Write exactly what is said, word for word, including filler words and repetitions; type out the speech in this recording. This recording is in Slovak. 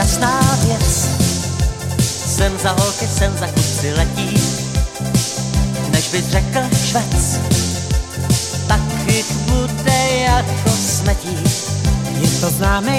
jasná věc. Jsem za holky, jsem za kluci letí, než bys řekl švec, tak jich bude jako smetí. Je to známý